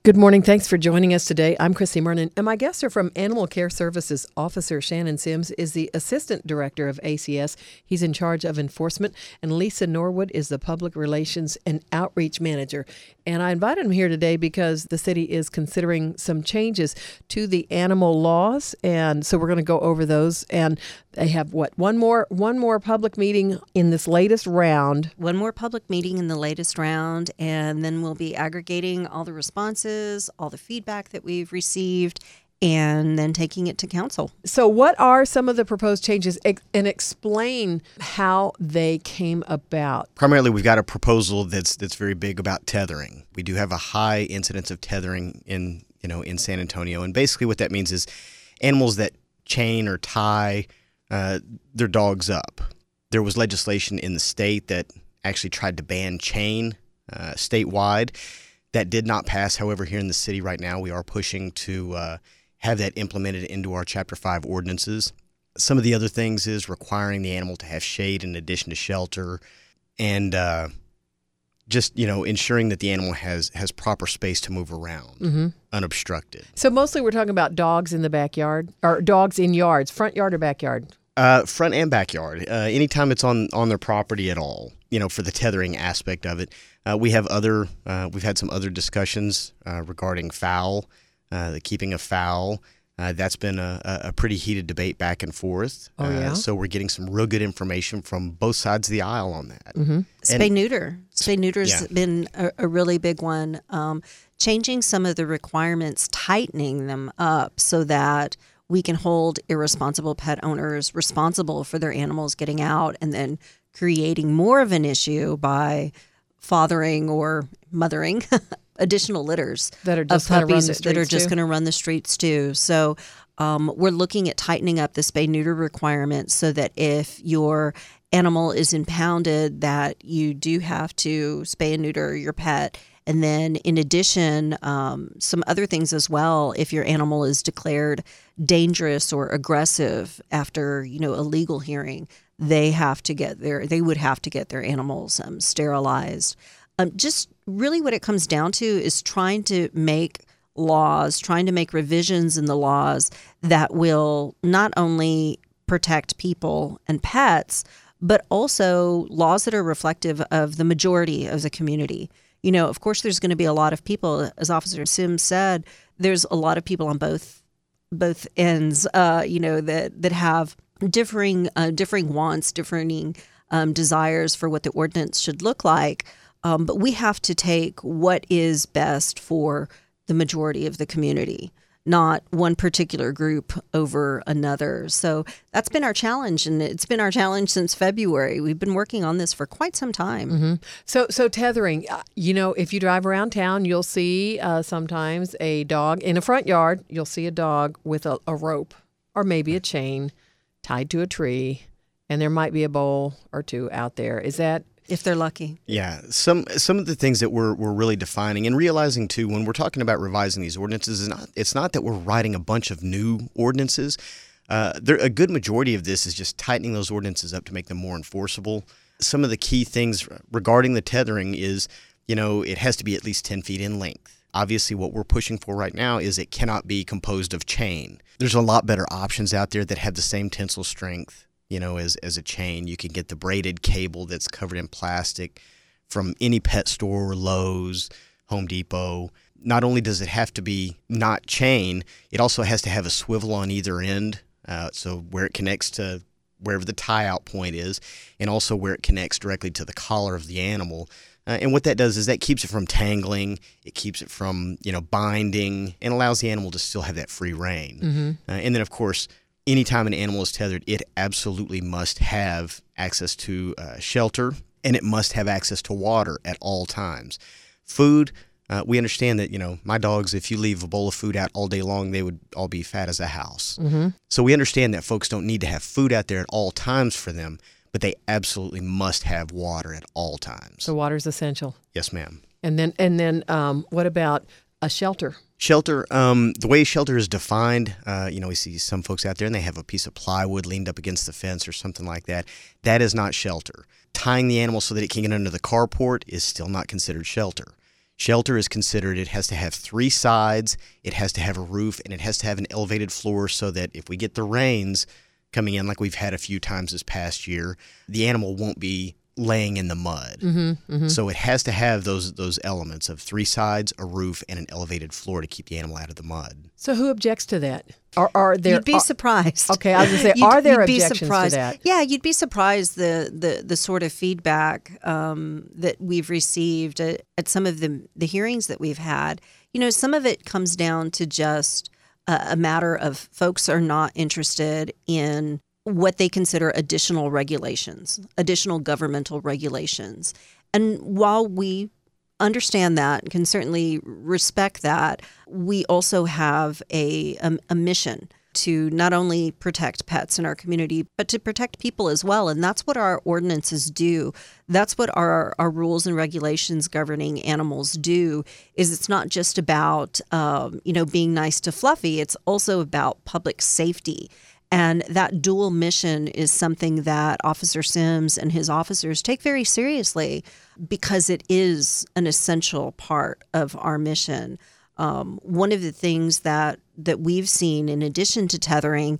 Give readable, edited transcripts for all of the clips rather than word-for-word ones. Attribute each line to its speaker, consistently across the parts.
Speaker 1: Good morning. Thanks for joining us today. I'm Chrissy Mernon, and my guests are from Animal Care Services. Officer Shannon Sims is the Assistant Director of ACS. He's in charge of enforcement, and Lisa Norwood is the Public Relations and Outreach Manager. And I invited them here today because the city is considering some changes to the animal laws, and so we're going to go over those. And they have one more public meeting in this latest round.
Speaker 2: One more public meeting in the latest round, and then we'll be aggregating all the responses, all the feedback that we've received, and then taking it to council.
Speaker 1: So what are some of the proposed changes, and explain how they came about?
Speaker 3: Primarily, we've got a proposal that's very big about tethering. We do have a high incidence of tethering in San Antonio, and basically what that means is animals that chain or tie their dogs up. There was legislation in the state that actually tried to ban chain statewide. That did not pass. However, here in the city right now, we are pushing to have that implemented into our Chapter 5 ordinances. Some of the other things is requiring the animal to have shade in addition to shelter, and just ensuring that the animal has proper space to move around, unobstructed.
Speaker 1: So mostly we're talking about dogs in the backyard, or dogs in yards, front yard or backyard?
Speaker 3: Front and backyard. Anytime it's on their property at all, for the tethering aspect of it. We've had some other discussions regarding fowl, the keeping of fowl. That's been a pretty heated debate back and forth.
Speaker 1: Oh, yeah?
Speaker 3: So we're getting some real good information from both sides of the aisle on that.
Speaker 1: Mm-hmm.
Speaker 2: Spay-neuter. Spay-neuter's been a really big one. Changing some of the requirements, tightening them up so that we can hold irresponsible pet owners responsible for their animals getting out, and then creating more of an issue by fathering or mothering additional litters
Speaker 1: that are just
Speaker 2: of puppies
Speaker 1: that are just
Speaker 2: going to run the streets too. So we're looking at tightening up the spay-neuter requirements so that if your animal is impounded, that you do have to spay and neuter your pet. And then in addition, some other things as well. If your animal is declared dangerous or aggressive after, a legal hearing, they would have to get their animals sterilized. Just really what it comes down to is trying to make revisions in the laws that will not only protect people and pets, but also laws that are reflective of the majority of the community. Of course, there's going to be a lot of people, as Officer Sims said, there's a lot of people on both ends, that have differing wants, differing desires for what the ordinance should look like. But we have to take what is best for the majority of the community, not one particular group over another. So that's been our challenge, and it's been our challenge since February. We've been working on this for quite some time.
Speaker 1: Mm-hmm. So tethering, if you drive around town, you'll see sometimes a dog in a front yard. You'll see a dog with a rope or maybe a chain tied to a tree, and there might be a bowl or two out there. Is that...
Speaker 2: if they're lucky.
Speaker 3: Yeah. Some of the things that we're really defining and realizing, too, when we're talking about revising these ordinances, it's not that we're writing a bunch of new ordinances. A good majority of this is just tightening those ordinances up to make them more enforceable. Some of the key things regarding the tethering is, it has to be at least 10 feet in length. Obviously, what we're pushing for right now is it cannot be composed of chain. There's a lot better options out there that have the same tensile strength as a chain. You can get the braided cable that's covered in plastic from any pet store, Lowe's, Home Depot. Not only does it have to be not chain, it also has to have a swivel on either end, so where it connects to wherever the tie-out point is, and also where it connects directly to the collar of the animal. And what that does is that keeps it from tangling, it keeps it from binding, and allows the animal to still have that free rein.
Speaker 1: Mm-hmm.
Speaker 3: And then, of course, anytime an animal is tethered, it absolutely must have access to shelter, and it must have access to water at all times. Food, we understand that, my dogs, if you leave a bowl of food out all day long, they would all be fat as a house.
Speaker 1: Mm-hmm.
Speaker 3: So we understand that folks don't need to have food out there at all times for them, but they absolutely must have water at all times.
Speaker 1: So water's essential.
Speaker 3: Yes, ma'am.
Speaker 1: And then what about a shelter?
Speaker 3: Shelter, the way shelter is defined, we see some folks out there and they have a piece of plywood leaned up against the fence or something like that. That is not shelter. Tying the animal so that it can get under the carport is still not considered shelter. Shelter is considered, it has to have 3 sides, it has to have a roof, and it has to have an elevated floor so that if we get the rains coming in like we've had a few times this past year, the animal won't be laying in the mud. So it has to have those elements of 3 sides, a roof, and an elevated floor to keep the animal out of the mud.
Speaker 1: So who objects to that? Are there?
Speaker 2: You'd be surprised.
Speaker 1: Okay, I was going to say, are there objections to that?
Speaker 2: Yeah, you'd be surprised the sort of feedback that we've received at some of the hearings that we've had. You know, some of it comes down to just a matter of folks are not interested in what they consider additional regulations, additional governmental regulations. And while we understand that and can certainly respect that, we also have a mission to not only protect pets in our community, but to protect people as well. And that's what our ordinances do. That's what our rules and regulations governing animals do, is it's not just about, being nice to Fluffy. It's also about public safety. And that dual mission is something that Officer Sims and his officers take very seriously because it is an essential part of our mission. One of the things that we've seen in addition to tethering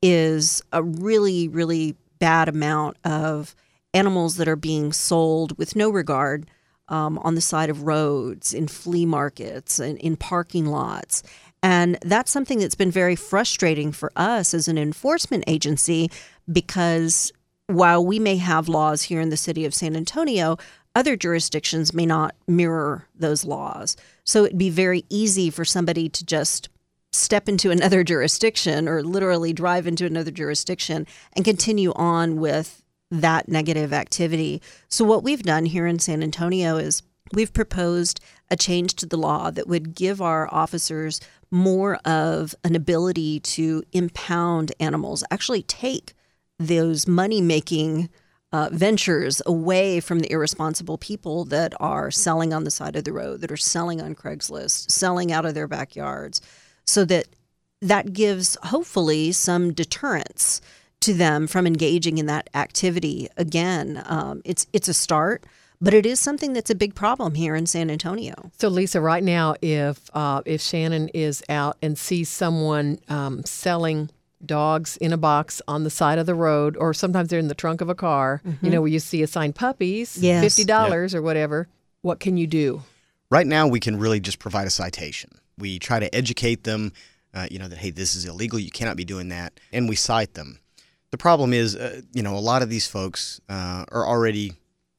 Speaker 2: is a really, really bad amount of animals that are being sold with no regard on the side of roads, in flea markets, and in parking lots. And that's something that's been very frustrating for us as an enforcement agency, because while we may have laws here in the city of San Antonio, other jurisdictions may not mirror those laws. So it'd be very easy for somebody to just step into another jurisdiction or literally drive into another jurisdiction and continue on with that negative activity. So what we've done here in San Antonio is we've proposed a change to the law that would give our officers more of an ability to impound animals, actually take those money-making ventures away from the irresponsible people that are selling on the side of the road, that are selling on Craigslist, selling out of their backyards, so that gives hopefully some deterrence to them from engaging in that activity again. It's a start, but it is something that's a big problem here in San Antonio.
Speaker 1: So, Lisa, right now, if Shannon is out and sees someone selling dogs in a box on the side of the road, or sometimes they're in the trunk of a car, where you see a sign, puppies,
Speaker 2: Yes.
Speaker 1: $50 or whatever, what can you do?
Speaker 3: Right now, we can really just provide a citation. We try to educate them, that, hey, this is illegal, you cannot be doing that, and we cite them. The problem is, a lot of these folks are already,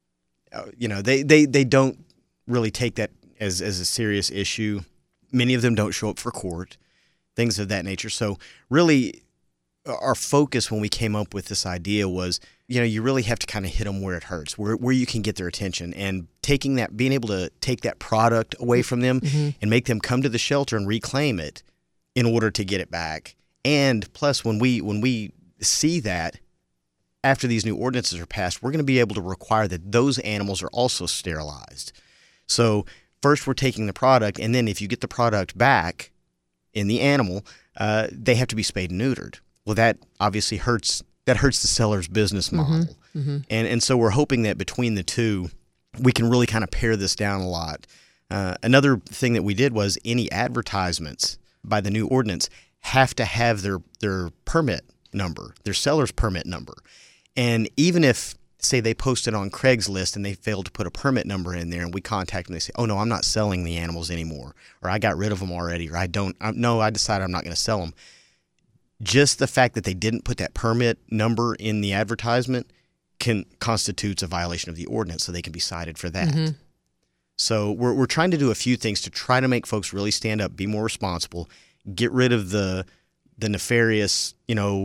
Speaker 3: they don't really take that as a serious issue. Many of them don't show up for court, things of that nature. So really, our focus when we came up with this idea was, you really have to kind of hit them where it hurts, where you can get their attention, and being able to take that product away from them and make them come to the shelter and reclaim it in order to get it back. And plus, when we see that after these new ordinances are passed, we're going to be able to require that those animals are also sterilized. So first we're taking the product, and then if you get the product back in the animal, they have to be spayed and neutered. Well, that obviously hurts the seller's business model. And so we're hoping that between the two, we can really kind of pare this down a lot. Another thing that we did was any advertisements by the new ordinance have to have their permit number, their seller's permit number. And even if, say, they posted on Craigslist and they failed to put a permit number in there, and we contact them, they say, oh, no, I'm not selling the animals anymore, or I got rid of them already, or I decided I'm not going to sell them. Just the fact that they didn't put that permit number in the advertisement constitutes a violation of the ordinance, so they can be cited for that. So we're trying to do a few things to try to make folks really stand up, be more responsible, get rid of the nefarious,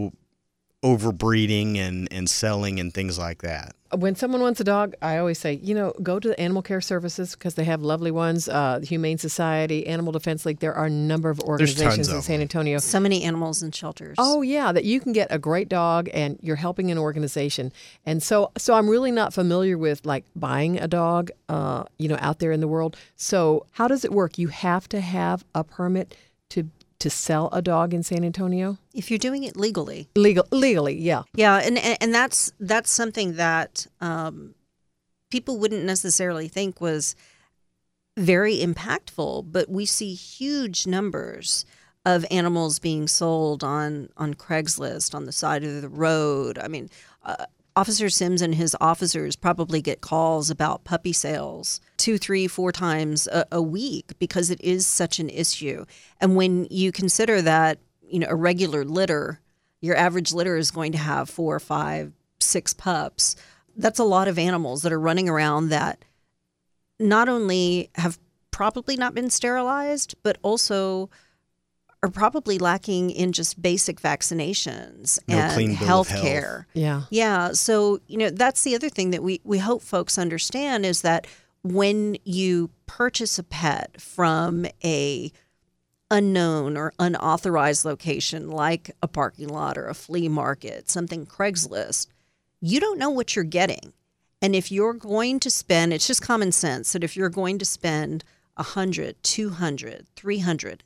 Speaker 3: overbreeding and selling and things like that.
Speaker 1: When someone wants a dog, I always say, go to the Animal Care Services because they have lovely ones. The Humane Society, Animal Defense League. There are a number of organizations in San Antonio.
Speaker 2: So many animals in shelters.
Speaker 1: Oh, yeah, that you can get a great dog and you're helping an organization. And so I'm really not familiar with like buying a dog, out there in the world. So how does it work? You have to have a permit to sell a dog in San Antonio?
Speaker 2: If you're doing it legally.
Speaker 1: Legally, yeah.
Speaker 2: Yeah, and that's something that people wouldn't necessarily think was very impactful, but we see huge numbers of animals being sold on Craigslist, on the side of the road. I mean, Officer Sims and his officers probably get calls about puppy sales 2, 3, 4 times a week because it is such an issue. And when you consider that, a regular litter, your average litter is going to have 4, 5, 6 pups. That's a lot of animals that are running around that not only have probably not been sterilized, but also are probably lacking in just basic vaccinations and health care. Yeah. So, that's the other thing that we hope folks understand is that when you purchase a pet from a unknown or unauthorized location like a parking lot or a flea market, something Craigslist, you don't know what you're getting. And if you're going to spend, it's just common sense that if you're going to spend $100, $200, $300,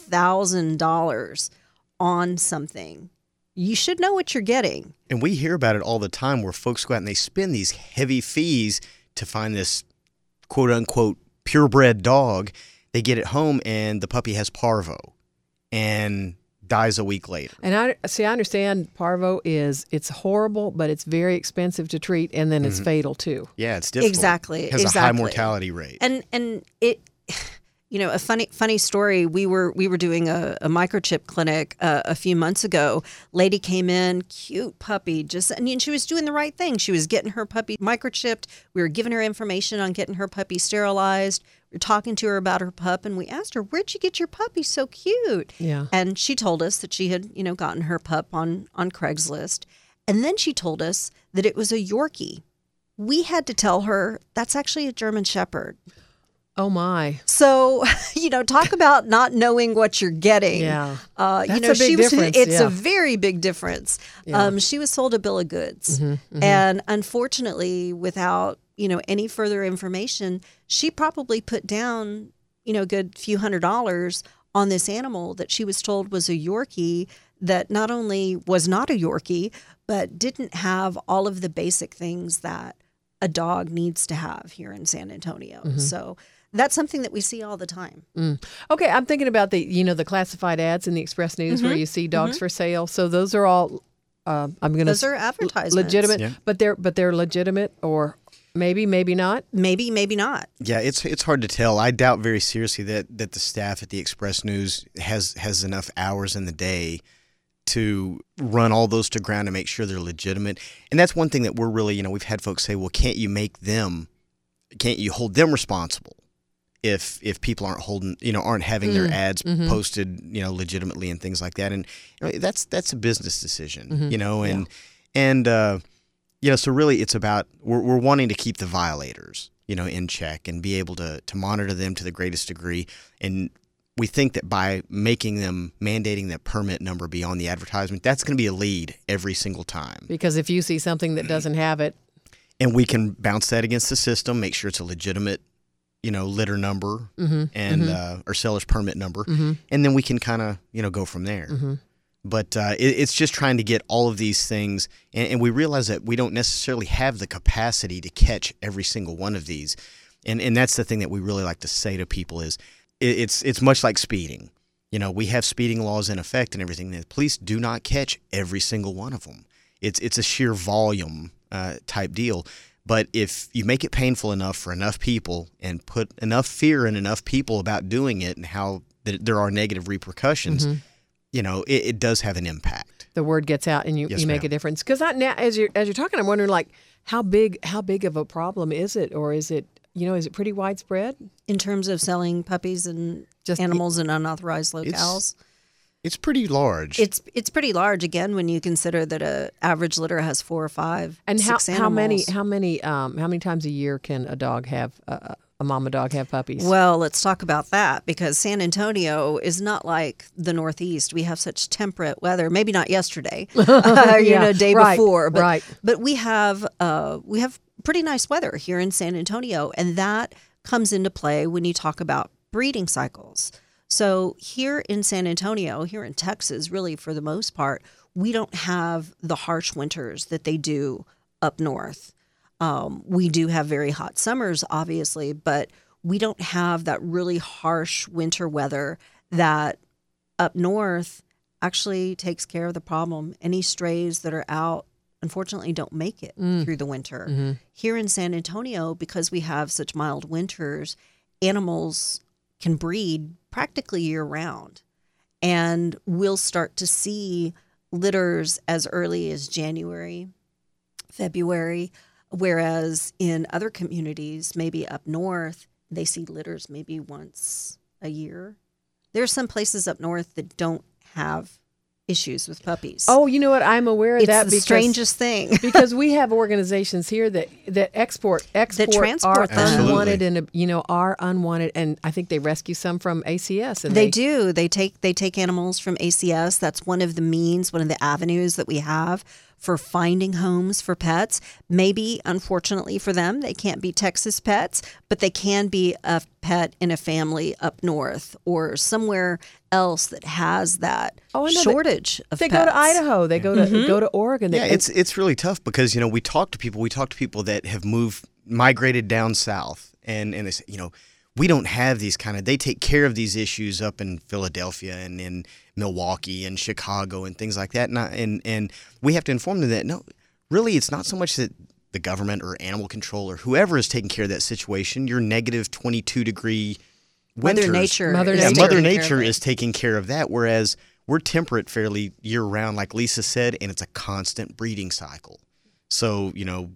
Speaker 2: $1,000 on something, you should know what you're getting.
Speaker 3: And we hear about it all the time where folks go out and they spend these heavy fees to find this quote unquote purebred dog. They get it home and the puppy has parvo and dies a week later.
Speaker 1: And I understand parvo it's horrible, but it's very expensive to treat, and then it's fatal too.
Speaker 3: Yeah, it's difficult.
Speaker 2: Exactly.
Speaker 3: It has a high mortality rate.
Speaker 2: And it, a funny story. We were doing a microchip clinic a few months ago. Lady came in, cute puppy, and she was doing the right thing. She was getting her puppy microchipped. We were giving her information on getting her puppy sterilized. We were talking to her about her pup, and we asked her, "Where'd you get your puppy? So cute."
Speaker 1: Yeah.
Speaker 2: And she told us that she had, gotten her pup on Craigslist, and then she told us that it was a Yorkie. We had to tell her that's actually a German Shepherd.
Speaker 1: Oh my!
Speaker 2: So, talk about not knowing what you're getting.
Speaker 1: Yeah, that's a big difference.
Speaker 2: It's a very big difference.
Speaker 1: Yeah.
Speaker 2: She was sold a bill of goods, and unfortunately, without any further information, she probably put down a good few $100s on this animal that she was told was a Yorkie that not only was not a Yorkie, but didn't have all of the basic things that a dog needs to have here in San Antonio. So that's something that we see all the time.
Speaker 1: Okay, I'm thinking about the classified ads in the Express News where you see dogs for sale. So those are all
Speaker 2: those are advertisements,
Speaker 1: legitimate, but they're legitimate, or maybe not.
Speaker 2: Maybe not.
Speaker 3: Yeah, it's hard to tell. I doubt very seriously that the staff at the Express News has enough hours in the day to run all those to ground and make sure they're legitimate. And that's one thing that we're really, we've had folks say, well, can't you hold them responsible if people aren't having their ads posted, legitimately and things like that. And that's a business decision, so really it's about, we're wanting to keep the violators, in check and be able to monitor them to the greatest degree. And we think that by mandating that permit number beyond the advertisement, that's going to be a lead every single time.
Speaker 1: Because if you see something that doesn't have it,
Speaker 3: and we can bounce that against the system, make sure it's a legitimate, litter number and or seller's permit number, and then we can kind of go from there. But it's just trying to get all of these things, and we realize that we don't necessarily have the capacity to catch every single one of these, and that's the thing that we really like to say to people is, it's much like speeding. We have speeding laws in effect and everything. The police do not catch every single one of them. It's a sheer volume type deal. But if you make it painful enough for enough people and put enough fear in enough people about doing it and how there are negative repercussions, it does have an impact.
Speaker 1: The word gets out and you make a difference. Because now, as you're talking, I'm wondering, like, how big of a problem is it, or is it is it pretty widespread
Speaker 2: in terms of selling puppies and just animals in unauthorized locales?
Speaker 3: It's pretty large.
Speaker 2: It's pretty large, again, when you consider that a average litter has 4 or 5,
Speaker 1: and
Speaker 2: 6 animals.
Speaker 1: How many times a year can a dog have a mama dog have puppies?
Speaker 2: Well, let's talk about that, because San Antonio is not like the Northeast. We have such temperate weather. Maybe not yesterday, day before, but we have pretty nice weather here in San Antonio, and that comes into play when you talk about breeding cycles. So here in San Antonio, here in Texas, really for the most part, we don't have the harsh winters that they do up north. We do have very hot summers, obviously, but we don't have that really harsh winter weather that up north actually takes care of the problem. Any strays that are out, unfortunately, don't make it through the winter. Here in San Antonio, because we have such mild winters, animals can breed practically year-round. And we'll start to see litters as early as January, February, whereas in other communities, maybe up north, they see litters maybe once a year. There are some places up north that don't have issues with puppies.
Speaker 1: Oh, you know what? I'm aware of
Speaker 2: It's
Speaker 1: that.
Speaker 2: the strangest thing.
Speaker 1: Because we have organizations here that export
Speaker 2: that transport
Speaker 1: are
Speaker 2: them.
Speaker 3: Absolutely.
Speaker 1: unwanted and are unwanted, and I think they rescue some from ACS. And
Speaker 2: They do. They take animals from ACS. That's one of the means, one of the avenues that we have for finding homes for pets. Maybe, unfortunately for them, they can't be Texas pets, but they can be a pet in a family up north or somewhere else that has that
Speaker 1: Oh, I know.
Speaker 2: shortage of
Speaker 1: They
Speaker 2: pets.
Speaker 1: go to Idaho. They go to Oregon.
Speaker 3: Yeah, it's really tough because we talk to people that have migrated down south, and they say, we don't have these they take care of these issues up in Philadelphia and in Milwaukee and Chicago and things like that, and we have to inform them that no, really, it's not so much that the government or animal control or whoever is taking care of that situation. Your negative 22-degree winters,
Speaker 2: Mother Nature.
Speaker 1: Mother
Speaker 2: is
Speaker 1: Nature.
Speaker 2: taking
Speaker 3: Mother
Speaker 2: care of
Speaker 3: Nature
Speaker 2: it.
Speaker 3: is taking care of that, whereas we're temperate fairly year-round, like Lisa said, and it's a constant breeding cycle. So,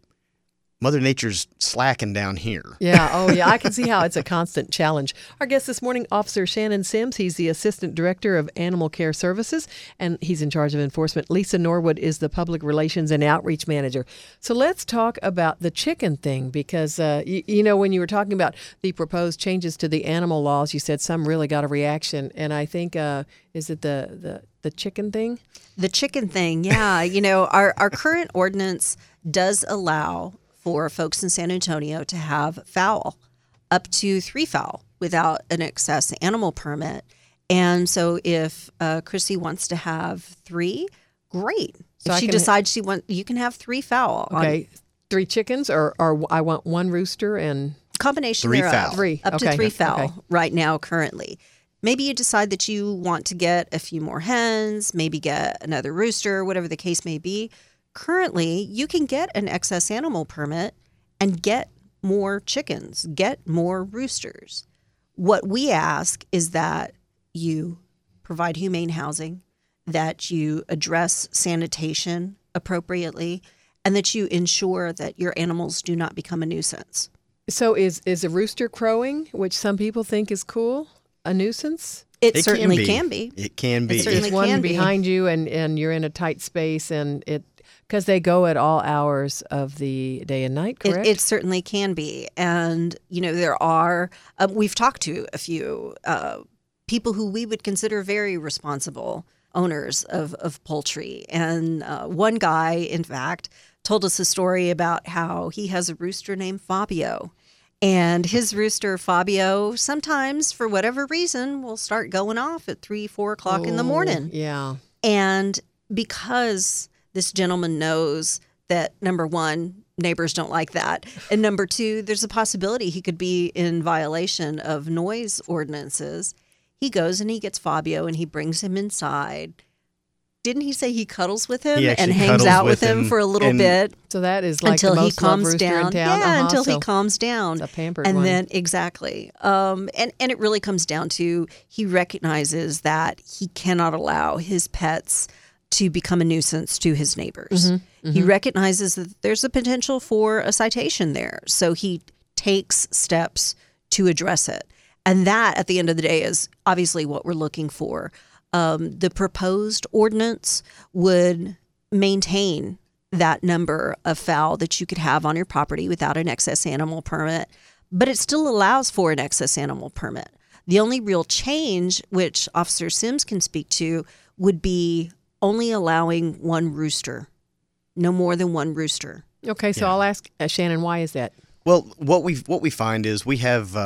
Speaker 3: Mother Nature's slacking down here.
Speaker 1: Yeah. Oh, yeah. I can see how it's a constant challenge. Our guest this morning, Officer Shannon Sims. He's the Assistant Director of Animal Care Services, and he's in charge of enforcement. Lisa Norwood is the Public Relations and Outreach Manager. So let's talk about the chicken thing, because, when you were talking about the proposed changes to the animal laws, you said some really got a reaction. And I think, is it the chicken thing?
Speaker 2: The chicken thing, yeah. Our current ordinance does allow for folks in San Antonio to have fowl, up to 3 fowl, without an excess animal permit. And so if Chrissy wants to have 3, great.
Speaker 1: So
Speaker 2: if
Speaker 1: I
Speaker 2: she
Speaker 1: can-
Speaker 2: decides you can have 3 fowl.
Speaker 1: Okay. 3 chickens, or I want 1 rooster and...
Speaker 2: Combination
Speaker 3: 3
Speaker 2: thereof.
Speaker 3: fowl.
Speaker 1: 3.
Speaker 2: Up
Speaker 1: Okay.
Speaker 2: to 3 fowl
Speaker 1: Okay.
Speaker 2: right now currently. Maybe you decide that you want to get a few more hens, maybe get another rooster, whatever the case may be. Currently, you can get an excess animal permit and get more chickens, get more roosters. What we ask is that you provide humane housing, that you address sanitation appropriately, and that you ensure that your animals do not become a nuisance.
Speaker 1: So is a rooster crowing, which some people think is cool, a nuisance?
Speaker 2: It certainly can be.
Speaker 3: It can be.
Speaker 2: It certainly
Speaker 1: It's one
Speaker 2: can be.
Speaker 1: behind you, and you're in a tight space, and because they go at all hours of the day and night, correct?
Speaker 2: It certainly can be. And, there are, we've talked to a few people who we would consider very responsible owners of poultry. And one guy, in fact, told us a story about how he has a rooster named Fabio. And his rooster, Fabio, sometimes, for whatever reason, will start going off at 3, 4 o'clock in the morning.
Speaker 1: Yeah.
Speaker 2: And because this gentleman knows that, number one, neighbors don't like that, and number two, there's a possibility he could be in violation of noise ordinances, he goes and he gets Fabio and he brings him inside. Didn't he say he cuddles with him
Speaker 3: He
Speaker 2: and
Speaker 3: actually
Speaker 2: hangs
Speaker 3: cuddles
Speaker 2: out with
Speaker 3: with
Speaker 2: him
Speaker 3: him,
Speaker 2: for a little
Speaker 3: and-
Speaker 2: bit
Speaker 1: So that is like
Speaker 2: until
Speaker 1: the
Speaker 2: he
Speaker 1: most loved
Speaker 2: calms
Speaker 1: rooster
Speaker 2: down?
Speaker 1: in town.
Speaker 2: Yeah, until
Speaker 1: so
Speaker 2: he calms down.
Speaker 1: it's a pampered
Speaker 2: And
Speaker 1: one.
Speaker 2: then exactly. And it really comes down to he recognizes that he cannot allow his pets to become a nuisance to his neighbors. He recognizes that there's a potential for a citation there. So he takes steps to address it. And that, at the end of the day, is obviously what we're looking for. The proposed ordinance would maintain that number of fowl that you could have on your property without an excess animal permit, but it still allows for an excess animal permit. The only real change, which Officer Sims can speak to, would be only allowing 1 rooster, no more than 1 rooster.
Speaker 1: Okay, so I'll ask Shannon, why is that?
Speaker 3: Well, what we find is we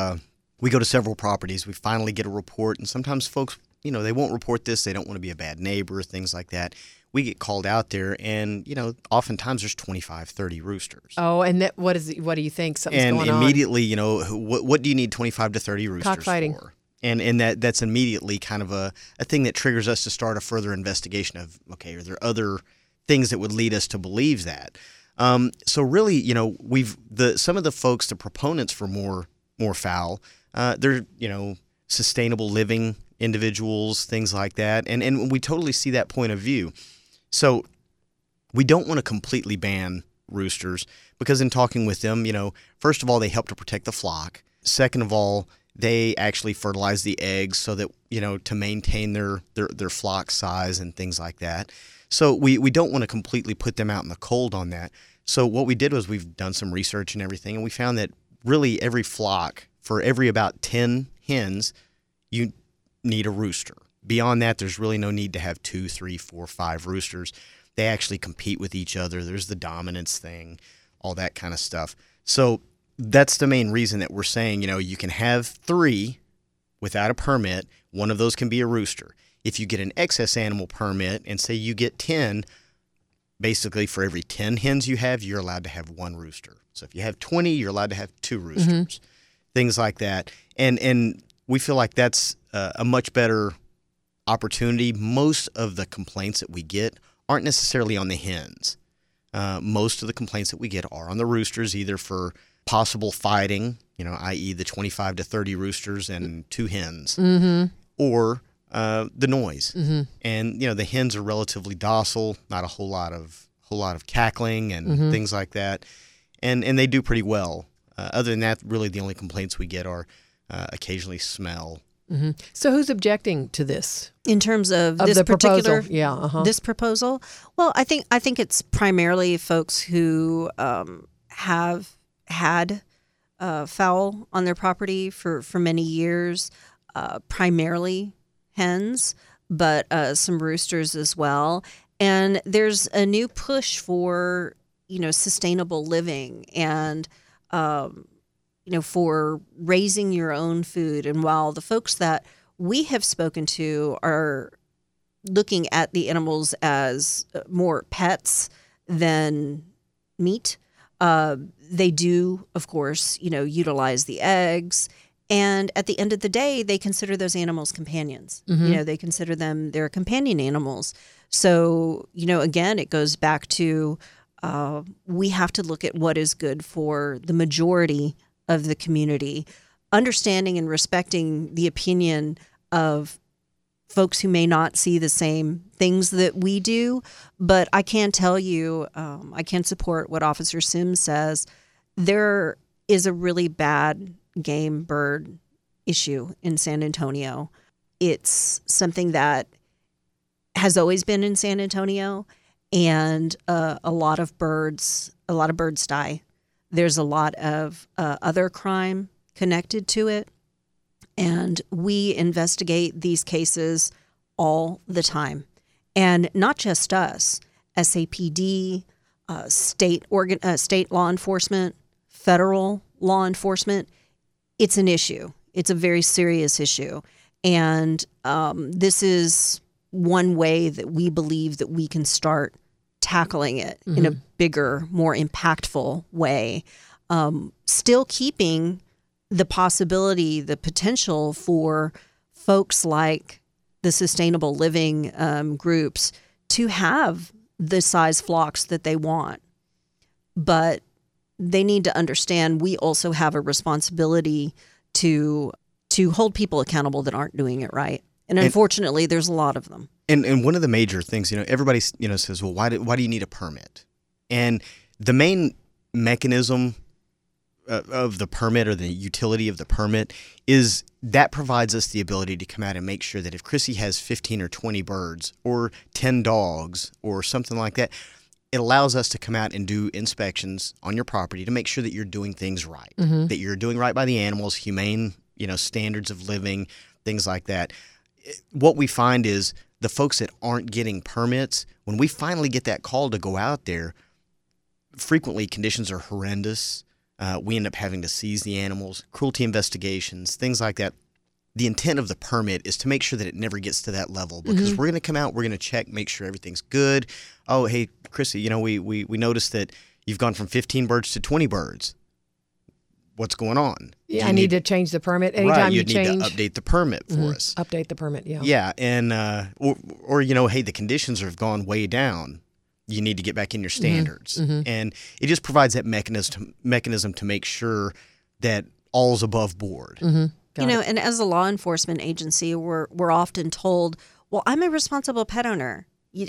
Speaker 3: go to several properties. We finally get a report, and sometimes folks, they won't report this. They don't want to be a bad neighbor, things like that. we get called out there, and oftentimes there's 25, 30 roosters.
Speaker 1: Oh, and what do you think? Something's
Speaker 3: and
Speaker 1: going on.
Speaker 3: immediately, what do you need 25 to 30 roosters
Speaker 1: Cockfighting.
Speaker 3: for? And that's immediately kind of a thing that triggers us to start a further investigation of, okay, are there other things that would lead us to believe that? So really, some of the folks, the proponents for more fowl, they're, sustainable living individuals, things like that. And we totally see that point of view. So we don't want to completely ban roosters because in talking with them, first of all, they help to protect the flock. Second of all, they actually fertilize the eggs so that, to maintain their flock size and things like that. So we don't want to completely put them out in the cold on that. So what we did was we've done some research and everything, and we found that really every flock, for every about 10 hens, you need a rooster. Beyond that, there's really no need to have 2, 3, 4, 5 roosters. They actually compete with each other. There's the dominance thing, all that kind of stuff. So that's the main reason that we're saying, you can have 3 without a permit. One of those can be a rooster. If you get an excess animal permit and say you get 10, basically for every 10 hens you have, you're allowed to have 1 rooster. So if you have 20, you're allowed to have 2 roosters, things like that. And we feel like that's a much better opportunity. Most of the complaints that we get aren't necessarily on the hens. Most of the complaints that we get are on the roosters, either for possible fighting, i.e. the 25 to 30 roosters and 2 hens, or the noise. And the hens are relatively docile, not a whole lot of cackling and things like that, and they do pretty well. Other than that, really the only complaints we get are occasionally smell.
Speaker 1: So who's objecting to this?
Speaker 2: In terms of this
Speaker 1: the
Speaker 2: particular
Speaker 1: proposal?
Speaker 2: this proposal? Well, I think it's primarily folks who have had fowl on their property for many years, primarily hens, but some roosters as well. And there's a new push for sustainable living and for raising your own food. And while the folks that we have spoken to are looking at the animals as more pets than meat, they do, of course, utilize the eggs. And at the end of the day, they consider those animals companions. They consider them their companion animals. So, again, it goes back to we have to look at what is good for the majority of the community, understanding and respecting the opinion of folks who may not see the same things that we do. But I can tell you, I can support what Officer Sims says. There is a really bad game bird issue in San Antonio. It's something that has always been in San Antonio, and a lot of birds die. There's a lot of other crime connected to it, and we investigate these cases all the time. And not just us, SAPD, state law enforcement, federal law enforcement. It's an issue. It's a very serious issue. And this is one way that we believe that we can start tackling it in a bigger, more impactful way, still keeping the possibility, the potential for folks like the sustainable living groups to have the size flocks that they want. But they need to understand we also have a responsibility to hold people accountable that aren't doing it right. And unfortunately, there's a lot of them.
Speaker 3: And one of the major things, everybody, says, well, why do you need a permit? And the main mechanism of the permit, or the utility of the permit, is that provides us the ability to come out and make sure that if Chrissy has 15 or 20 birds or 10 dogs or something like that, it allows us to come out and do inspections on your property to make sure that you're doing things right, that you're doing right by the animals, humane, standards of living, things like that. What we find is the folks that aren't getting permits, when we finally get that call to go out there, frequently conditions are horrendous. We end up having to seize the animals, cruelty investigations, things like that. the intent of the permit is to make sure that it never gets to that level, because we're going to come out, we're going to check, make sure everything's good. Oh, hey, Chrissy, we noticed that you've gone from 15 birds to 20 birds. What's going on?
Speaker 1: Yeah, I need to change the permit anytime
Speaker 3: right,
Speaker 1: you
Speaker 3: need
Speaker 1: change.
Speaker 3: to update the permit for us.
Speaker 1: Update the permit, yeah.
Speaker 3: Yeah, and or hey, the conditions have gone way down. You need to get back in your standards, and it just provides that mechanism to make sure that all's above board.
Speaker 2: And as a law enforcement agency, we're often told, "Well, I'm a responsible pet owner.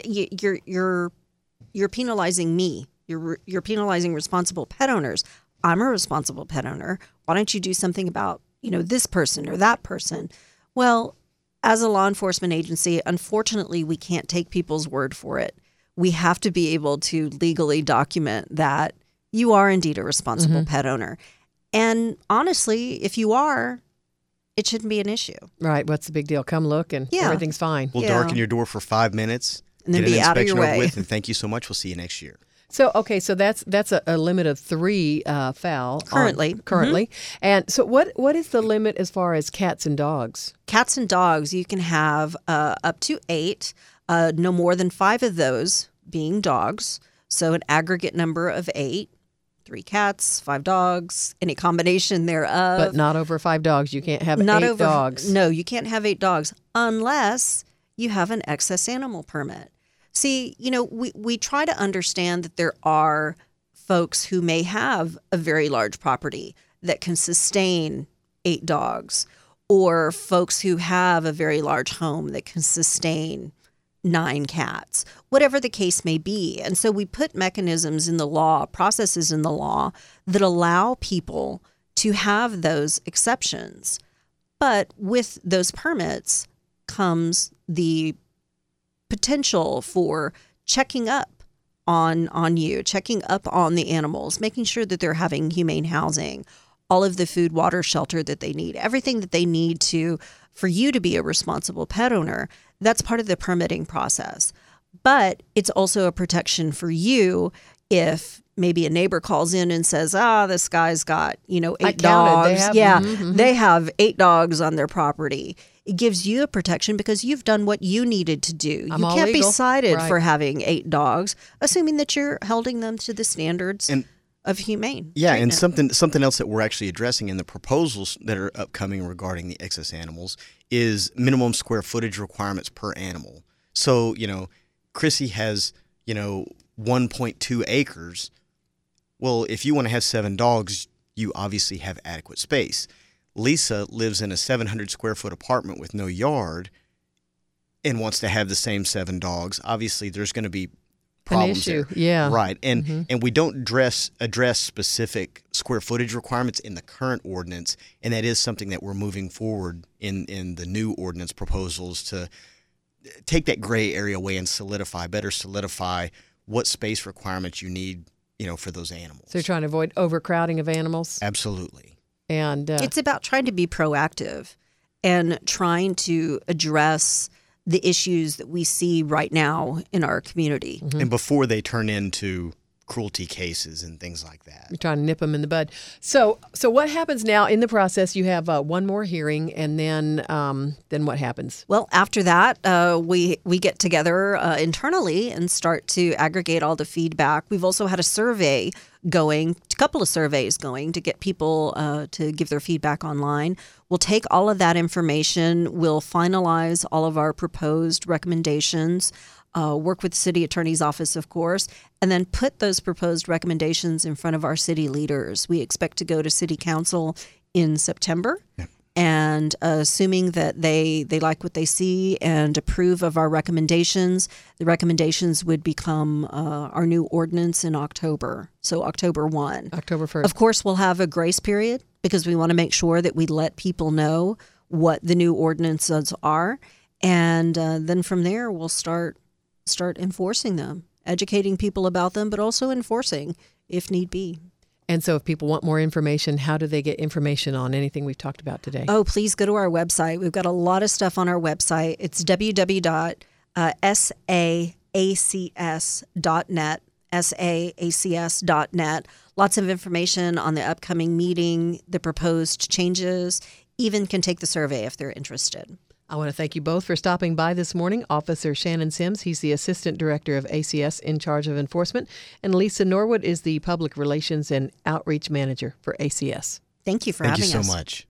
Speaker 2: You're penalizing me. You're penalizing responsible pet owners. I'm a responsible pet owner. Why don't you do something about, this person or that person?" Well, as a law enforcement agency, unfortunately, we can't take people's word for it. We have to be able to legally document that you are indeed a responsible pet owner. And honestly, if you are, it shouldn't be an issue.
Speaker 1: Right. What's the big deal? Come look and everything's fine.
Speaker 3: We'll darken your door for 5 minutes.
Speaker 2: And then
Speaker 3: get
Speaker 2: be
Speaker 3: an
Speaker 2: out of your
Speaker 3: inspection over
Speaker 2: way.
Speaker 3: with, and thank you so much. We'll see you next year.
Speaker 1: So that's a limit of 3 fowl
Speaker 2: currently.
Speaker 1: And so what is the limit as far as cats and dogs?
Speaker 2: Cats and dogs, you can have up to 8, no more than 5 of those being dogs. So an aggregate number of 8, 3 cats, 5 dogs, any combination thereof.
Speaker 1: But not over 5 dogs. You can't have 8 dogs.
Speaker 2: No, you can't have 8 dogs unless you have an excess animal permit. See, we try to understand that there are folks who may have a very large property that can sustain 8 dogs, or folks who have a very large home that can sustain 9 cats, whatever the case may be. And so we put mechanisms in the law, processes in the law that allow people to have those exceptions. But with those permits comes the potential for checking up on you, checking up on the animals, making sure that they're having humane housing, all of the food, water, shelter that they need, everything that they need for you to be a responsible pet owner. That's part of the permitting process. But it's also a protection for you if maybe a neighbor calls in and says, this guy's got, 8 dogs. They have 8 dogs on their property. It gives you a protection because you've done what you needed to do. You can't be cited for having 8 dogs, assuming that you're holding them to the standards of humane.
Speaker 3: Yeah,
Speaker 2: treatment.
Speaker 3: and something else that we're actually addressing in the proposals that are upcoming regarding the excess animals is minimum square footage requirements per animal. So, Chrissy has, 1.2 acres. Well, if you want to have 7 dogs, you obviously have adequate space. Lisa lives in a 700 square foot apartment with no yard and wants to have the same 7 dogs. Obviously, there's going to be problems
Speaker 1: An issue,
Speaker 3: there.
Speaker 1: yeah.
Speaker 3: Right. And we don't address specific square footage requirements in the current ordinance, and that is something that we're moving forward in the new ordinance proposals to take that gray area away and better solidify what space requirements you need, for those animals.
Speaker 1: So you're trying to avoid overcrowding of animals?
Speaker 3: Absolutely.
Speaker 1: And
Speaker 2: it's about trying to be proactive and trying to address the issues that we see right now in our community.
Speaker 3: And before they turn into cruelty cases and things like that.
Speaker 1: You're trying to nip them in the bud. So what happens now in the process? You have one more hearing, and then what happens?
Speaker 2: Well, after that, we get together internally and start to aggregate all the feedback. We've also had a couple of surveys going to get people to give their feedback online. We'll take all of that information. We'll finalize all of our proposed recommendations. Work with the city attorney's office, of course, and then put those proposed recommendations in front of our city leaders. We expect to go to city council in September.
Speaker 3: Yeah.
Speaker 2: And assuming that they like what they see and approve of our recommendations, the recommendations would become our new ordinance in October. So October 1.
Speaker 1: October 1st.
Speaker 2: Of course, we'll have a grace period because we want to make sure that we let people know what the new ordinances are. And then from there, we'll start enforcing them, educating people about them, but also enforcing if need be.
Speaker 1: And so if people want more information, how do they get information on anything we've talked about today?
Speaker 2: Oh, please go to our website. We've got a lot of stuff on our website. It's www.saacs.net, saacs.net. Lots of information on the upcoming meeting, the proposed changes, even can take the survey if they're interested.
Speaker 1: I want to thank you both for stopping by this morning. Officer Shannon Sims, he's the Assistant Director of ACS in charge of enforcement, and Lisa Norwood is the Public Relations and Outreach Manager for ACS.
Speaker 2: Thank you for having us.
Speaker 3: Thank you so much.